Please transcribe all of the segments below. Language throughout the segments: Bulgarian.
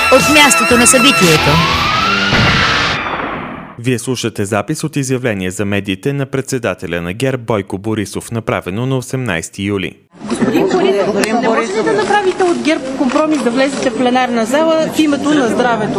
от мястото на събитието. Вие слушате запис от изявление за медиите на председателя на ГЕРБ Бойко Борисов, направено на 18 юли. Господин Борисов, не може ли да направите от ГЕРБ компромис да влезете в пленарна зала в името на здравето?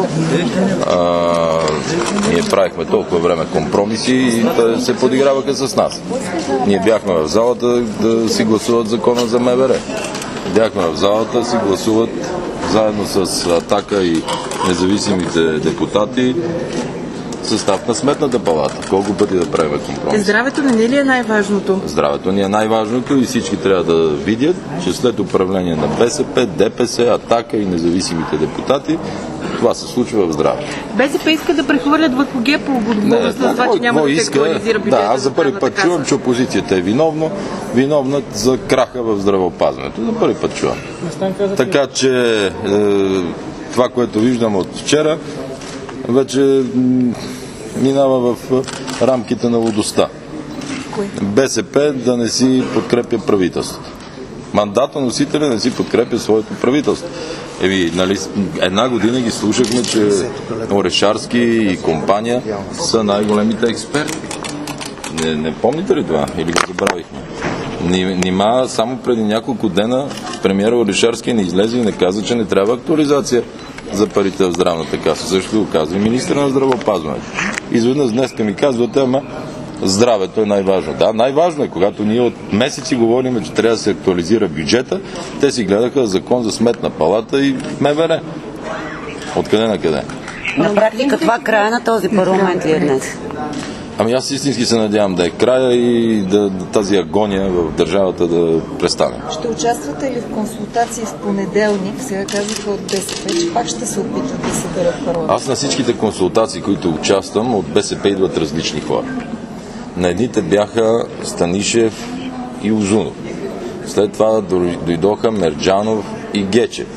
Ние правихме толкова време компромиси и да се подиграваха с нас. Ние бяхме в залата да си гласуват закона за МВР. Бяхме в залата да си гласуват заедно с Атака и независимите депутати състав на Сметната палата. Колко пъти да правим компромис? Здравето не ли е най-важното? Здравето ни е най-важното и всички трябва да видят, че след управление на БСП, ДПС, Атака и независимите депутати, това се случва в здравето. БСП иска да прехвърлят върху ГЕРБ отговорността за това, че няма да се актуализира бюджета. Да, аз за първи път чувам, че опозицията е виновна за краха в здравеопазването. За първи път чувам. Така че това, което виждам от вчера, вече минава в рамките на лудостта. БСП да не си подкрепя правителството. Мандатоносителя не си подкрепя своето правителство. Нали, една година ги слушахме, че Орешарски и компания са най-големите експерти. Не помните ли това? Или го забравихме? Нима само преди няколко дена премиера Орешарски не излезе и не каза, че не трябва актуализация за парите в здравната каса. Също го казва и министъра на здравеопазването. Изведнъж днеска ми казвате, ама здравето е най-важно. Да, най-важно е, когато ние от месеци говорим, че трябва да се актуализира бюджета, те си гледаха закон за Сметна палата и МВР. Откъде на къде? На практика това края на този парламент ли е днес? Ами аз истински се надявам да е края и тази агония в държавата да престане. Ще участвате ли в консултации в понеделник? Сега казаха от БСП, че пак ще се опитат да съберат парламент. Аз на всичките консултации, които участвам, от БСП идват различни хора. На едните бяха Станишев и Узунов. След това дойдоха Мерджанов и Гечев.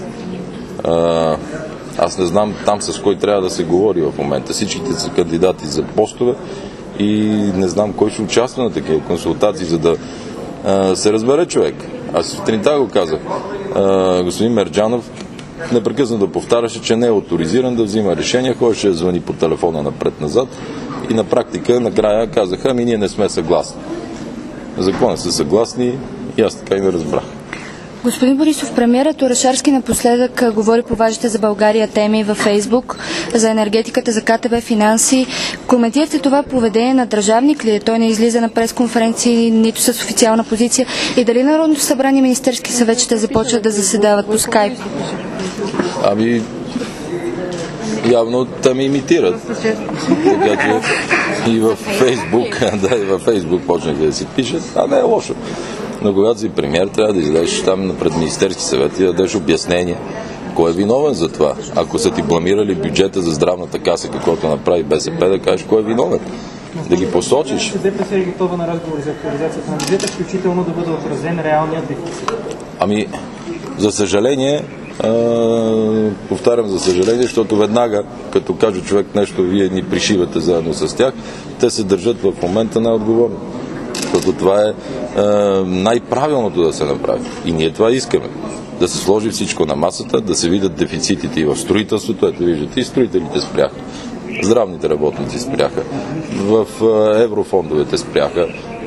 Аз не знам там с кой трябва да се говори в момента. Всичките са кандидати за постове и не знам кой ще участва на такива консултации, за да се разбере човек. Аз сутринта го казах. Господин Мерджанов непрекъснато повтаряше, че не е авторизиран да взима решения, ходеше да звъни по телефона напред-назад и на практика накрая казаха, ами ние не сме съгласни. Закона са съгласни и аз така и не разбрах. Господин Борисов, премиерът Орешарски напоследък говори по важните за България теми във Фейсбук, за енергетиката, за КТБ, финанси. Коментирате това поведение на държавник ли? Той не излиза на пресконференции, нито с официална позиция. И дали Народното събрание и Министерски съвет ще започват да заседават по скайп? Ами, явно те ме имитират. Така че и във Фейсбук, и във Фейсбук почнаха да си пишат, не е лошо. Но когато си премиер, трябва да излезеш там пред Министерски съвет и да дадеш обяснение кой е виновен за това. Ако са ти бламирали бюджета за здравната каса, каквото направи БСП, да кажеш кой е виновен. Да ги посочиш. ДПС е готова на разговори за актуализацията на бюджета, включително да бъде отразен реалният дефицит. Ами, за съжаление, повтарям за съжаление, защото веднага, като каже човек нещо, вие ни пришивате заедно с тях, те се държат в момента най-отговорно. Защото това е най-правилното да се направи. И ние това искаме. Да се сложи всичко на масата, да се видят дефицитите и в строителството. Ето виждате, и строителите спряха. Здравните работници спряха. В еврофондовете спряха.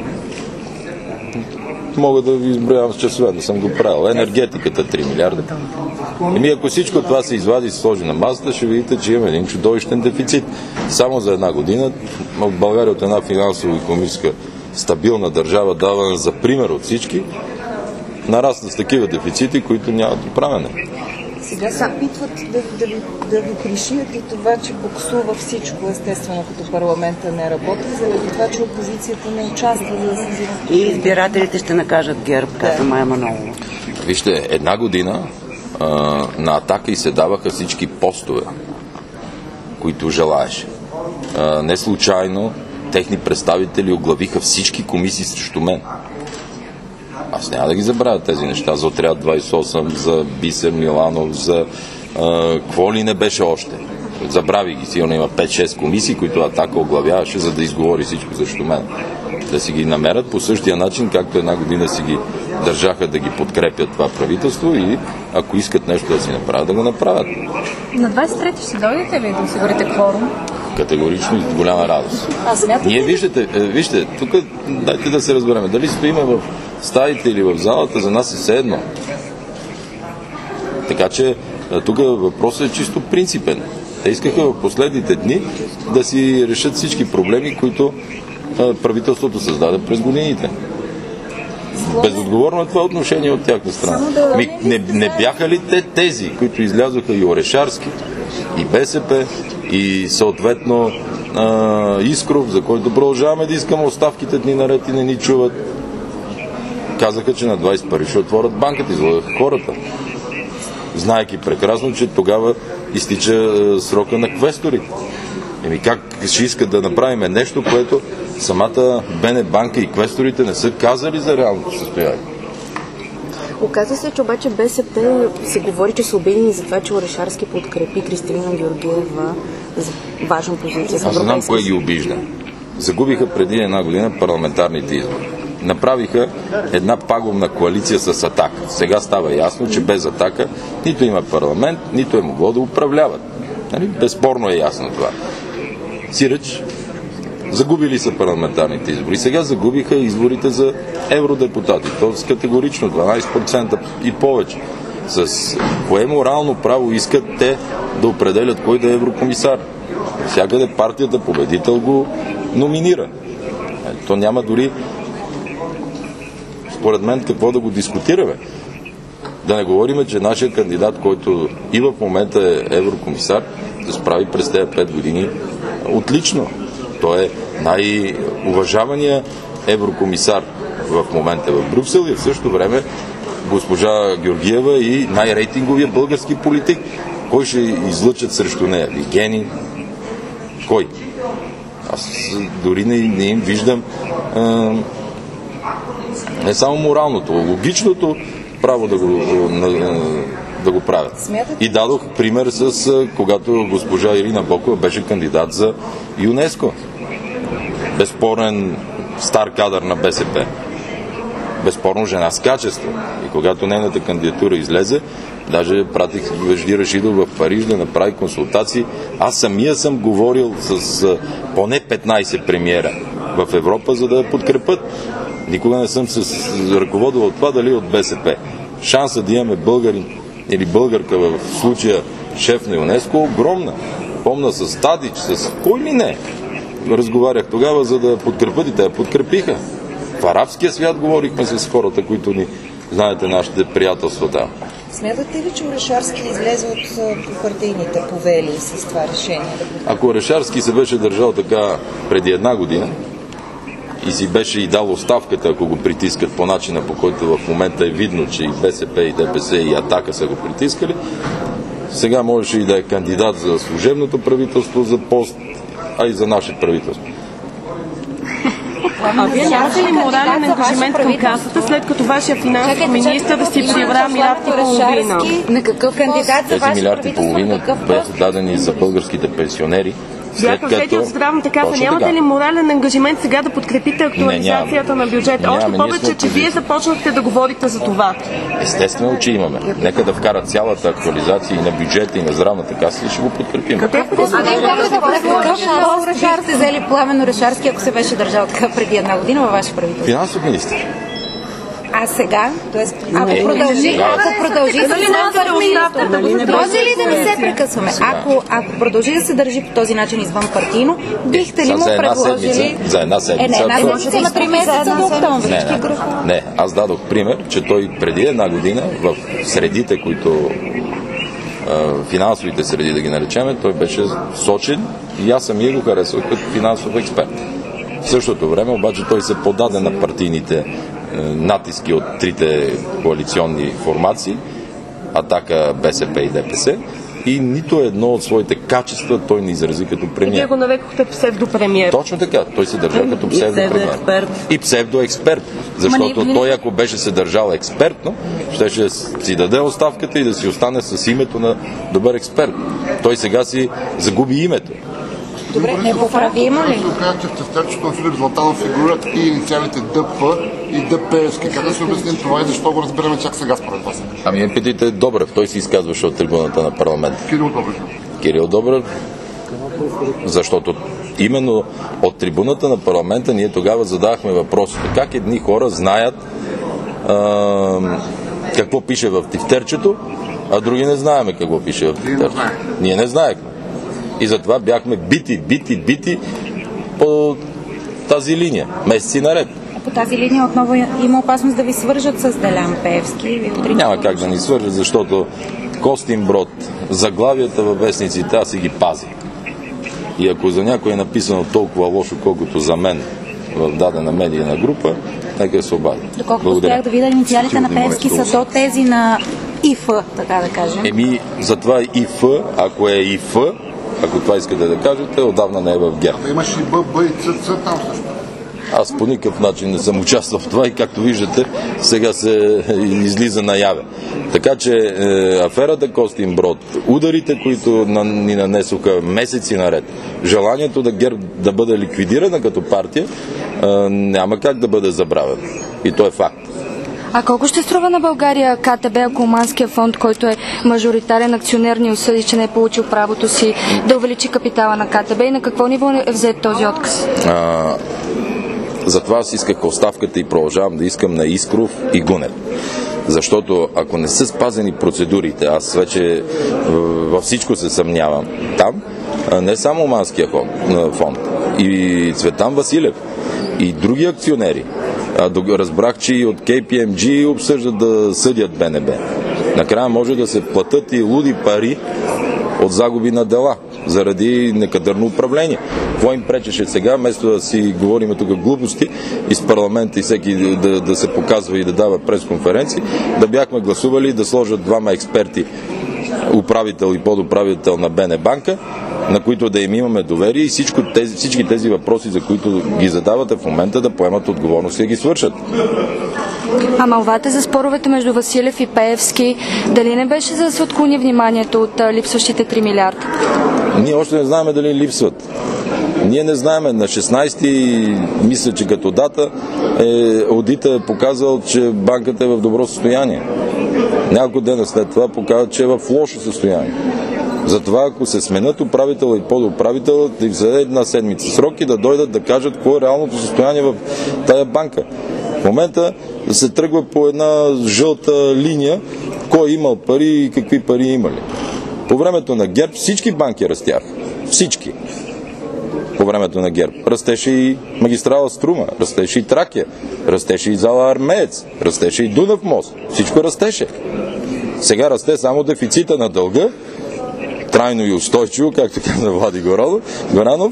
Мога да ви изброявам с часове, да съм го правил. Енергетиката 3 милиарда. Ако всичко това се извади и се сложи на масата, ще видите, че има един чудовищен дефицит. Само за една година в България от една финансово-икономическа стабилна държава, давана за пример от всички, нараства с такива дефицити, които нямат управене. Сега се опитват да ви пришият и това, че боксува всичко, естествено, като парламента не работи, заради това, че опозицията не участва. И избирателите ще накажат ГЕРБ, каза Мая Манолова. Вижте, една година на Атака и се даваха всички постове, които желаеше. Не случайно техни представители оглавиха всички комисии срещу мен. Аз няма да ги забравя тези неща за Отряд 28, за Бисер Миланов, за какво ли не беше още. Забрави ги, сигурно има 5-6 комисии, които Атака оглавяваше, за да изговори всичко срещу мен. Да си ги намерят по същия начин, както една година си ги държаха да ги подкрепят това правителство и ако искат нещо да си направят, да го направят. На 23-ти ще дойдете ли да осигурите кворум? Категорично и с голяма радост. Ние вижте, тук дайте да се разберем. Дали стоиме в стаите или в залата, за нас е все едно. Така че тук въпросът е чисто принципен. Те искаха в последните дни да си решат всички проблеми, които правителството създаде през годините. Безотговорно е това отношение от тяхна страна. Не бяха ли тези, които излязоха и Орешарски, и БСП, и съответно Искров, за който продължаваме да искаме оставките дни наред и не ни чуват. Казаха, че на 21 ще отворят банката, излагаха хората. Знаеки прекрасно, че тогава изтича срока на квесторите. Как ще искат да направим нещо, което самата БН банка и квесторите не са казали за реалното състояние? Оказва се, че обаче БСП се говори, че са обидени за това, че Орешарски подкрепи Кристалина Георгиева за важна позиция за Европейския. Аз знам кое ги обижда. Загубиха преди една година парламентарните избори. Направиха една пагубна коалиция с Атака. Сега става ясно, че без Атака нито има парламент, нито е могло да управляват. Безспорно е ясно това. Сиреч, загубили са парламентарните избори. Сега загубиха изборите за евродепутати. Тоест категорично 12% и повече. С кое морално право искат те да определят кой да е еврокомисар? Всякъде партията победител го номинира. То няма дори според мен какво да го дискутираме. Да не говорим, че нашия кандидат, който и в момента е еврокомисар, да справи през тези 5 години отлично. Той е най-уважаваният еврокомисар в момента в Брюксел и в същото време госпожа Георгиева и най-рейтинговия български политик. Кой ще излъчат срещу нея? Вигенин? Кой? Аз дори не им виждам не само моралното, логичното право да го правят. И дадох пример с когато госпожа Ирина Бокова беше кандидат за ЮНЕСКО. Безспорен стар кадър на БСП. Безспорно жена с качество. И когато нейната кандидатура излезе, даже пратих Вежди Рашидов в Париж да направи консултации. Аз самия съм говорил с поне 15 премиера в Европа, за да я подкрепят. Никога не съм се ръководил от това дали от БСП. Шанса да имаме българин или българка в случая шеф на ЮНЕСКО е огромна. Помна с Тадич, с кой ли не. Разговарях тогава, за да подкрепят и те подкрепиха. В арабския свят говорихме с хората, които ни, знаете, нашите приятелства там. Смятате ли, че Орешарски излезе от партийните повели с това решение? Ако Орешарски се беше държал така преди една година и си беше и дал оставката, ако го притискат по начина, по който в момента е видно, че и БСП, и ДПС, и Атака са го притискали, сега можеше и да е кандидат за служебното правителство, за пост, а и за наше правителство. А вие нямате ли морален ангажимент към касата, след като вашия финансов министър си прибра милиард и половина? На какъв кандидат за тези милиард и половина бяха дадени за българските пенсионери. Бяха взети от здравната каса. Нямате ли морален ангажимент сега да подкрепите актуализацията на бюджета? Още повече, че вие започнахте да говорите за това. Естествено, че имаме. Нека да вкарат цялата актуализация и на бюджета, и на здравната каса и ще го подкрепим. Орешарски сте взели Пламен Орешарски, ако се беше държал така преди една година във ваше правителство? Финансов министър. А сега? Ако продължи, може ли да не се прекъсваме? Ако продължи да се държи по този начин извън партийно, бихте ли му предложили... За една седмица. Една седмица на 3 месеца до октомври. Не, аз дадох пример, че той преди една година в средите, които финансовите среди да ги наречеме, той беше сочен и аз самия го харесвах като финансов експерт. В същото време обаче той се подаде на партийните натиски от трите коалиционни формации, Атака, БСП и ДПС, и нито едно от своите качества той не изрази като премиер. Вие го нарекохте псевдопремиер. Точно така. Той се държа като псевдопремиер. И псевдоексперт. Защото той, ако беше се държал експертно, щеше да си даде оставката и да си остане с името на добър експерт. Той сега си загуби името. Добре, непоправимо ли? Ще кажа, че в тефтерчето на Филип Златанов фигурират и инициалите ДП и ДПСки. Как да се обясним това и защо го разбираме чак сега според вас? Ами питайте Добрев, той си изказваше от трибуната на парламента. Кирил Добрев. Защото именно от трибуната на парламента ние тогава задахме въпросите. Как едни хора знаят какво пише в тефтерчето, а други не знаеме какво пише в тефтерчето. Ние не знаехме. И затова бяхме бити по тази линия, месеци наред. А по тази линия отново има опасност да ви свържат с Делян Пеевски? Няма как да ни свържат, защото Костинброд, заглавията във вестниците, аз си ги пазя. И ако за някой е написано толкова лошо, колкото за мен в дадена медийна група, нека се обади. Доколкото успях да видя, инициалите на Пеевски са до тези на ИФ, така да кажем. Затова ИФ, ако е ИФ, ако това искате да кажете, отдавна не е в ГЕРБ. Имаш и ББ и ЦЦ там също. Аз по никакъв начин не съм участвал в това и както виждате, сега се излиза наяве. Така че аферата Костинброд, ударите, които ни нанесоха месеци наред, желанието да ГЕРБ да бъде ликвидирана като партия, няма как да бъде забравен. И то е факт. А колко ще струва на България КТБ, ако Оманския фонд, който е мажоритарен акционер, ни осъди, че не е получил правото си да увеличи капитала на КТБ и на какво ниво е взет този отказ? Затова аз исках оставката и продължавам да искам на Искров и Гунев. Защото ако не са спазени процедурите, аз вече във всичко се съмнявам там, не само Оманския фонд, и Цветан Василев, и други акционери. Разбрах, че и от KPMG обсъждат да съдят БНБ. Накрая може да се платят и луди пари от загуби на дела заради некадърно управление. Какво им пречеше сега, вместо да си говорим тук глупости из парламента и всеки да се показва и да дава пресконференции, да бяхме гласували да сложат двама експерти, управител и подуправител на БН банка, на които да им имаме доверие и всички тези въпроси, за които ги задавате в момента, да поемат отговорност и да ги свършат. А мълвата за споровете между Василев и Пеевски, дали не беше за да се отклони вниманието от липсващите 3 милиарда? Ние още не знаем дали липсват. Ние не знаем. На 16-ти, мисля, че като дата, аудитът е показал, че банката е в добро състояние. Няколко дена след това показва, че е в лошо състояние. Затова, ако се сменят управител и подуправител, да им взе една седмица срок и да дойдат да кажат какво е реалното състояние в тая банка. В момента се тръгва по една жълта линия, кой е имал пари и какви пари имали. По времето на ГЕРБ всички банки растяха. Всички. По времето на ГЕРБ. Растеше и магистрала Струма, растеше и Тракия, растеше и зала Армеец, растеше и Дунав мост. Всичко растеше. Сега расте само дефицита на дълга, трайно и устойчиво, както каза Влади Горанов,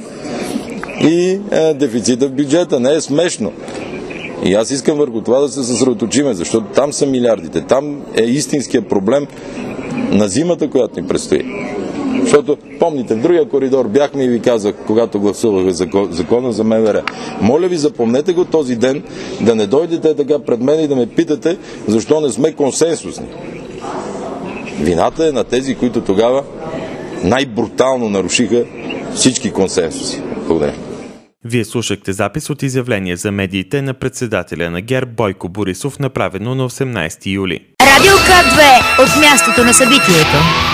и дефицита в бюджета. Не е смешно. И аз искам върху това да се съсредоточиме, защото там са милиардите. Там е истинският проблем на зимата, която ни предстои. Защото, помните, в другия коридор бяхме и ви казах, когато гласувах закона за МВР. Моля ви, запомнете го този ден, да не дойдете така пред мен и да ме питате, защо не сме консенсусни. Вината е на тези, които тогава най-брутално нарушиха всички консенсуси. Благодаря. Вие слушахте запис от изявление за медиите на председателя на ГЕРБ Бойко Борисов, направено на 18 юли. Радио К2 от мястото на събитието.